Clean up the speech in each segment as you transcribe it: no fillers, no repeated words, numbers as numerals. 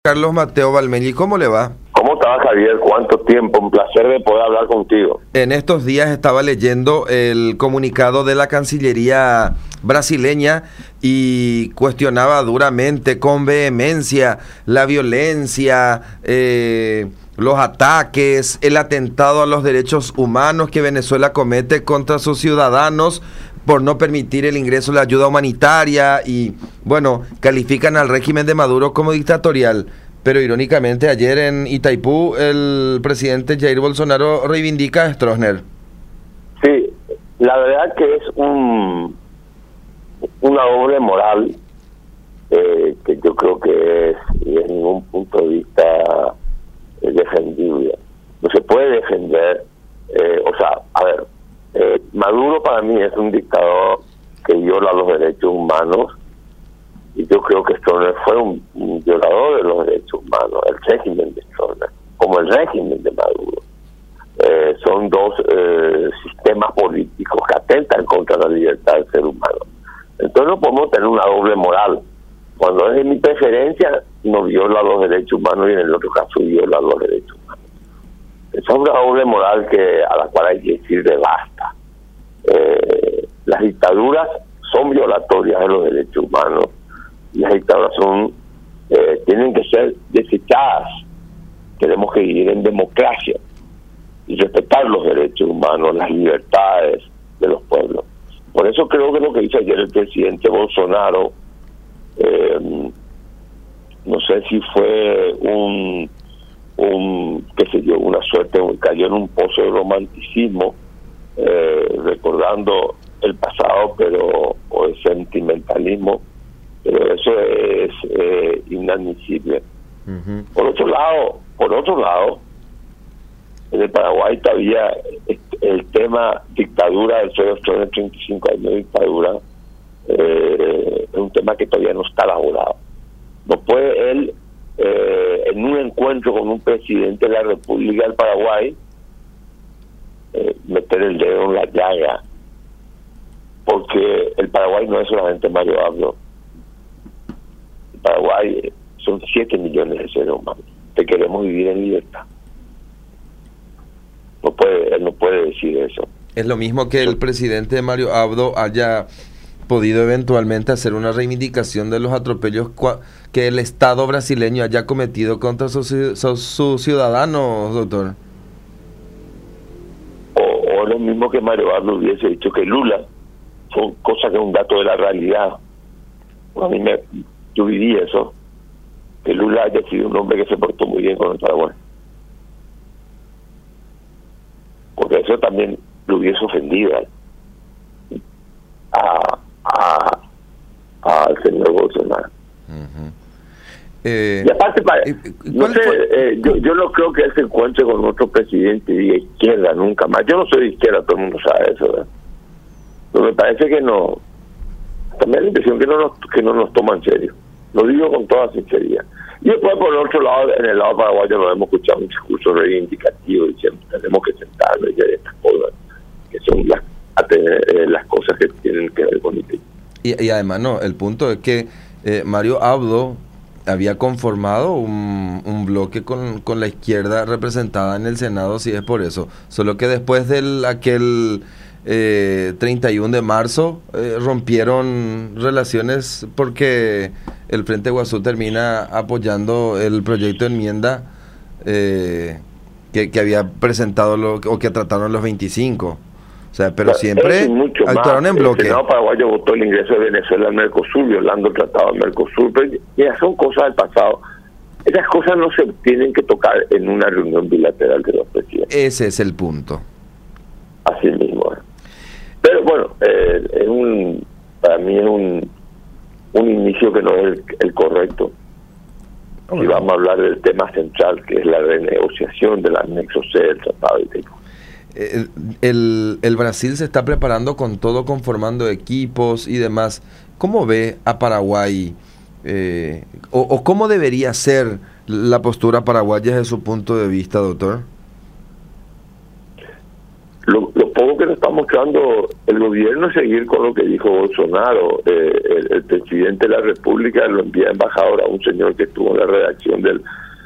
Carlos Mateo Valmelli, ¿cómo le va? ¿Cómo estás, Javier? ¿Cuánto tiempo? Un placer de poder hablar contigo. En estos días estaba leyendo el comunicado de la Cancillería brasileña y cuestionaba duramente, con vehemencia, la violencia, los ataques, el atentado a los derechos humanos que Venezuela comete contra sus ciudadanos por no permitir el ingreso de la ayuda humanitaria y, bueno, califican al régimen de Maduro como dictatorial. Pero irónicamente ayer en Itaipú el presidente Jair Bolsonaro reivindica a Stroessner. Sí, la verdad que es una doble moral que yo creo que es desde ningún punto de vista defendible. No se puede defender, Maduro para mí es un dictador que viola los derechos humanos y yo creo que Stroessner fue un violador de los derechos humanos, el régimen de Stroessner, como el régimen de Maduro. Son dos sistemas políticos que atentan contra la libertad del ser humano. Entonces no podemos tener una doble moral. Cuando es de mi preferencia, no viola los derechos humanos y en el otro caso viola los derechos humanos. Esa es una doble moral a la cual hay que decirle basta. Las dictaduras son violatorias de los derechos humanos y las dictaduras tienen que ser desechadas. Tenemos que vivir en democracia y respetar los derechos humanos, las libertades de los pueblos. Por eso creo que lo que hizo ayer el presidente Bolsonaro, no sé si fue una suerte, cayó en un pozo de romanticismo, recordando el pasado, o el sentimentalismo, pero eso es inadmisible. Uh-huh. Por otro lado, en el Paraguay todavía el tema dictadura, el 35 años de dictadura, es un tema que todavía no está elaborado. No puede él, en un encuentro con un presidente de la República del Paraguay, meter el dedo en la llaga, porque el Paraguay no es solamente Mario Abdo. El Paraguay son 7 millones de seres humanos que queremos vivir en libertad. Él no puede decir eso. Es lo mismo que el presidente Mario Abdo haya podido eventualmente hacer una reivindicación de los atropellos que el Estado brasileño haya cometido contra sus ciudadanos, doctor. O lo mismo que Mario Abdo hubiese dicho que Lula, son cosas que es un dato de la realidad. Yo viví eso, que Lula haya sido un hombre que se portó muy bien con el Paraguay. Porque eso también lo hubiese ofendido al señor Bolsonaro. Uh-huh. Y aparte, yo no creo que él se encuentre con otro presidente de izquierda nunca más. Yo no soy de izquierda, todo el mundo sabe eso, ¿verdad? Pero me parece que no. También la impresión que no nos toma en serio. Lo digo con toda sinceridad. Y después, por el otro lado, en el lado paraguayo, nos hemos escuchado un discurso reivindicativo diciendo que tenemos que sentarnos y hacer estas cosas, que son las cosas que tienen que ver con el y además, no, el punto es que Mario Abdo había conformado un bloque con la izquierda representada en el Senado, si es por eso. Solo que después de aquel 31 de marzo rompieron relaciones porque el Frente Guasú termina apoyando el proyecto de enmienda que había presentado o que trataron los 25. O sea, pero siempre actuaron en bloque. El Senado paraguayo votó el ingreso de Venezuela al Mercosur, violando el tratado del Mercosur, pero ya son cosas del pasado. Esas cosas no se tienen que tocar en una reunión bilateral de los presidentes. Ese es el punto. Así mismo. Pero bueno, para mí es un inicio que no es el correcto. Y vamos a hablar del tema central, que es la renegociación del anexo C del Tratado de Itaipú. El Brasil se está preparando con todo, conformando equipos y demás. ¿Cómo ve a Paraguay? ¿O cómo debería ser la postura paraguaya desde su punto de vista, doctor? Lo poco que nos está mostrando el gobierno es seguir con lo que dijo Bolsonaro. El presidente de la República lo envía embajador a un señor que estuvo en la redacción del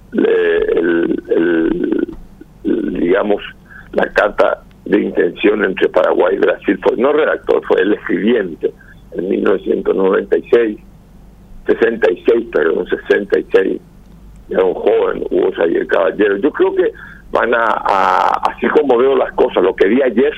digamos, la carta de intención entre Paraguay y Brasil. No redactor, fue el escribiente en 1996, 66, era un joven, Hugo Xavier Caballero. Yo creo que van así como veo las cosas, lo que vi ayer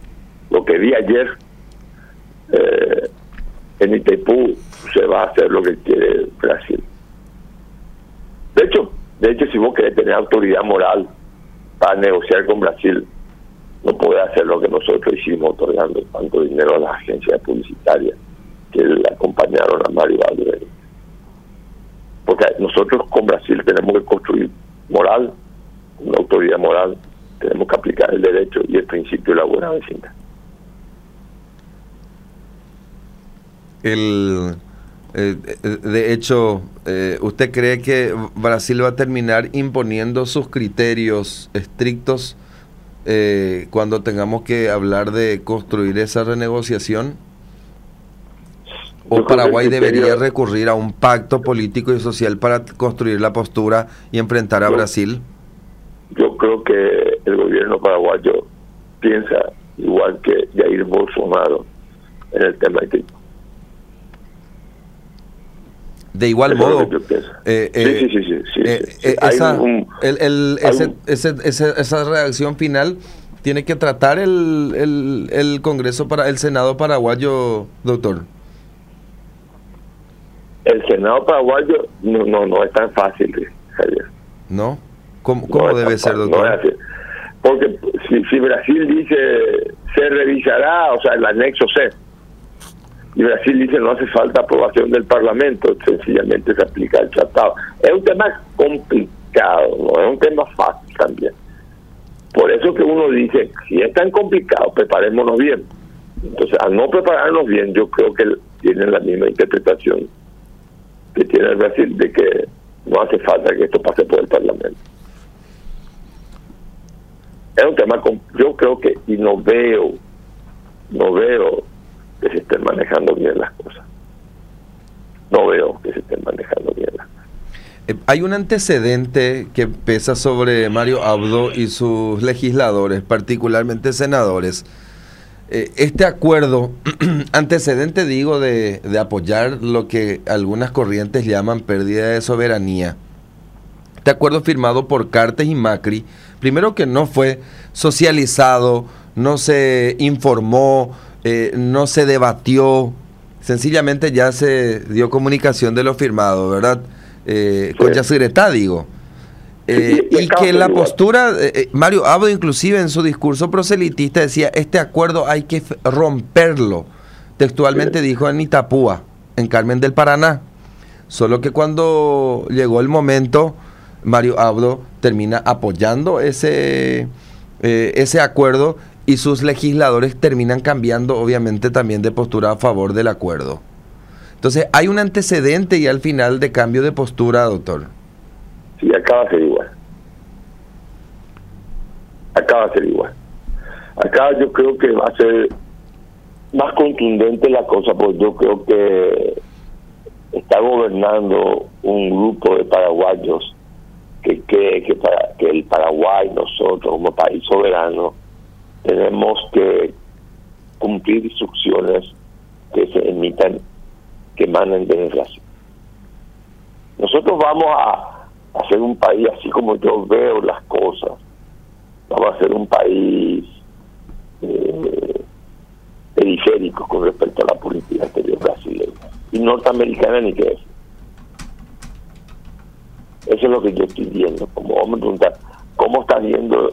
en Itaipú, se va a hacer lo que quiere Brasil. De hecho, si vos querés tener autoridad moral para negociar con Brasil, no podés hacer lo que nosotros hicimos, otorgando tanto dinero a las agencias publicitarias que le acompañaron a Mario Aldo. Porque nosotros con Brasil tenemos que construir moral, una autoridad moral, tenemos que aplicar el derecho y el principio de la buena vecindad. De hecho, ¿usted cree que Brasil va a terminar imponiendo sus criterios estrictos cuando tengamos que hablar de construir esa renegociación? ¿O Paraguay debería recurrir a un pacto político y social para construir la postura y enfrentar a Brasil? Yo creo que el gobierno paraguayo piensa igual que Jair Bolsonaro en el tema de Haití. De igual modo, esa reacción final tiene que tratar el Congreso, para el Senado paraguayo, doctor. El Senado paraguayo no es tan fácil, Javier. ¿No? ¿Cómo debe ser, doctor? No es así. Porque si Brasil dice se revisará, o sea, el anexo C, y Brasil dice no hace falta aprobación del Parlamento, sencillamente se aplica el tratado. Es un tema complicado, no es un tema fácil también. Por eso que uno dice, si es tan complicado, preparémonos bien. Entonces, al no prepararnos bien, yo creo que tienen la misma interpretación que tiene el Brasil, de que no hace falta que esto pase por el Parlamento. Es un tema, yo creo que, y no veo que se estén manejando bien las cosas. No veo que se estén manejando bien las cosas. Hay un antecedente que pesa sobre Mario Abdo y sus legisladores, particularmente senadores. Este acuerdo, antecedente digo, de apoyar lo que algunas corrientes llaman pérdida de soberanía. Este acuerdo firmado por Cartes y Macri, primero que no fue socializado, no se informó, no se debatió, sencillamente ya se dio comunicación de lo firmado, ¿verdad? Con Yacyretá, digo. Y que la postura, Mario Abdo inclusive en su discurso proselitista decía, este acuerdo hay que romperlo. Textualmente dijo en Itapúa, en Carmen del Paraná. Solo que cuando llegó el momento, Mario Abdo termina apoyando ese acuerdo y sus legisladores terminan cambiando obviamente también de postura a favor del acuerdo. Entonces hay un antecedente y al final de cambio de postura, doctor. Sí, acá va a ser igual. Acá yo creo que va a ser más contundente la cosa, porque yo creo que está gobernando un grupo de paraguayos que cree que el Paraguay, nosotros como país soberano, tenemos que cumplir instrucciones que se emitan, que emanen de Brasil. Nosotros vamos a ser un país, así como yo veo las cosas, vamos a ser un país periférico con respecto a la política exterior brasileña y norteamericana, ni qué decir. Eso es lo que yo estoy viendo. Como vamos a preguntar, ¿cómo está viendo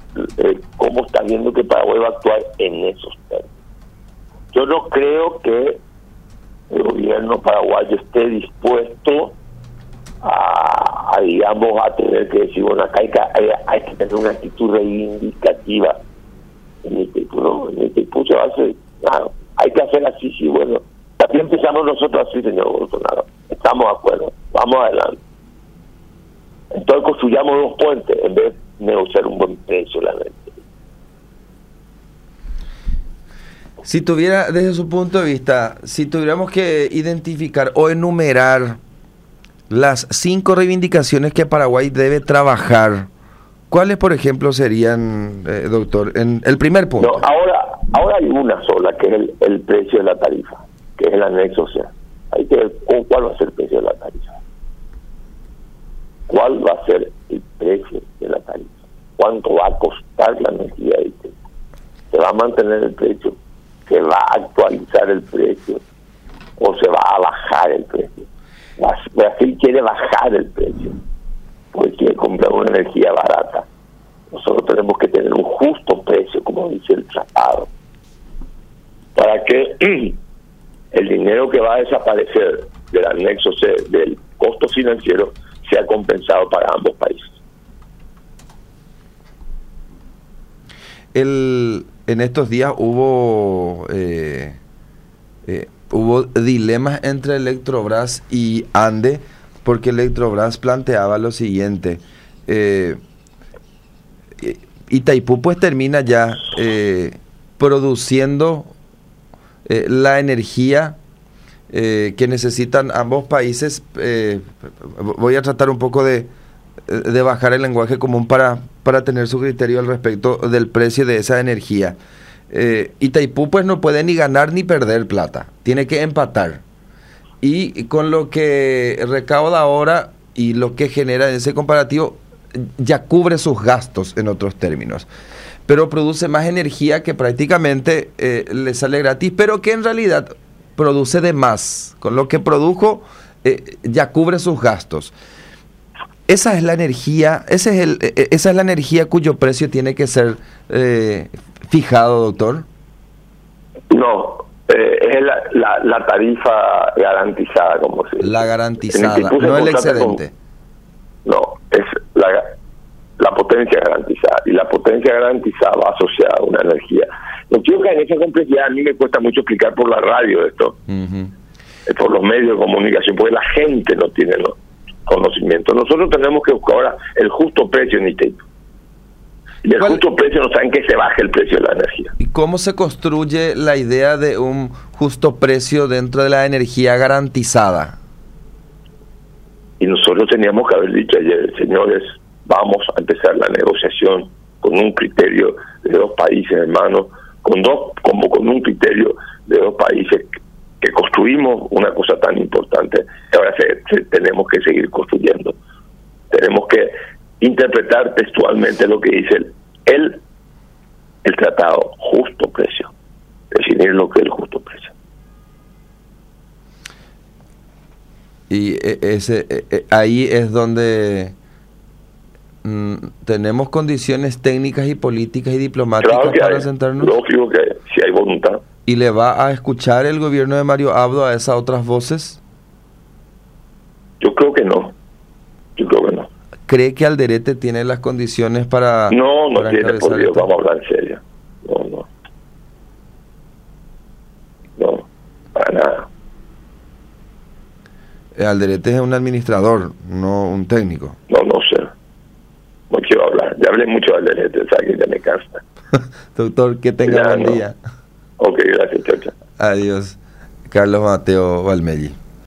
que Paraguay va a actuar en esos términos? Yo no creo que el gobierno paraguayo esté dispuesto digamos, a tener que decir, bueno, acá hay que tener una actitud reivindicativa. En Itaipú se va a hacer, claro, hay que hacer así, sí, bueno, también empezamos nosotros así, señor Bolsonaro, estamos de acuerdo, vamos adelante. Entonces construyamos 2 puentes en vez de negociar un buen precio, la gente. Si tuviera, desde su punto de vista, si tuviéramos que identificar o enumerar las 5 reivindicaciones que Paraguay debe trabajar, ¿cuáles, por ejemplo, serían, doctor, en el primer punto? No, ahora hay una sola, que es el precio de la tarifa, que es el anexo C. Hay que ver cuál va a ser el precio de la tarifa. ¿Cuál va a ser el precio de la tarifa? ¿Cuánto va a costar la energía de ITEP? ¿Se va a mantener el precio? ¿Se va a actualizar el precio? ¿O se va a bajar el precio? Brasil quiere bajar el precio, porque quiere comprar una energía barata. Nosotros tenemos que tener un justo precio, como dice el tratado, para que el dinero que va a desaparecer del anexo C, del costo financiero, sea compensado para ambos países. En estos días hubo dilemas entre Electrobras y ANDE, porque Electrobras planteaba lo siguiente: Itaipú pues termina ya produciendo la energía que necesitan ambos países. Voy a tratar un poco de bajar el lenguaje común para tener su criterio al respecto del precio de esa energía. Itaipú pues no puede ni ganar ni perder plata, tiene que empatar. Y con lo que recauda ahora y lo que genera en ese comparativo, ya cubre sus gastos, en otros términos. Pero produce más energía que prácticamente le sale gratis, pero que en realidad produce de más. Con lo que produjo, ya cubre sus gastos. Esa es la energía, esa es la energía cuyo precio tiene que ser fijado, doctor. No, es la tarifa garantizada, como se dice. La garantizada, no el excedente. No, es la potencia garantizada. Y la potencia garantizada va asociada a una energía. No quiero que en esa complejidad, a mí me cuesta mucho explicar por la radio esto, por los medios de comunicación, porque la gente no tiene conocimiento. Nosotros tenemos que buscar ahora el justo precio en Itaipú. Y el justo precio no saben que se baje el precio de la energía. ¿Y cómo se construye la idea de un justo precio dentro de la energía garantizada? Y nosotros teníamos que haber dicho ayer, señores, vamos a empezar la negociación con un criterio de 2 países hermanos, con un criterio de 2 países que construimos una cosa tan importante, que ahora tenemos que seguir construyendo. Tenemos que interpretar textualmente lo que dice el tratado, justo precio, definir lo que es el justo precio. Y ahí es donde tenemos condiciones técnicas y políticas y diplomáticas para sentarnos. Lógico que si hay voluntad. ¿Y le va a escuchar el gobierno de Mario Abdo a esas otras voces? Yo creo que no. ¿Cree que Alderete tiene las condiciones para... No tiene, por Dios, vamos a hablar en serio. No, para nada. Alderete es un administrador, no un técnico. No sé. No quiero hablar. Ya hablé mucho de Alderete, o sea que ya me cansa. Doctor, que tenga buen día. Ok, gracias, chao. Adiós. Carlos Mateo Valmelli.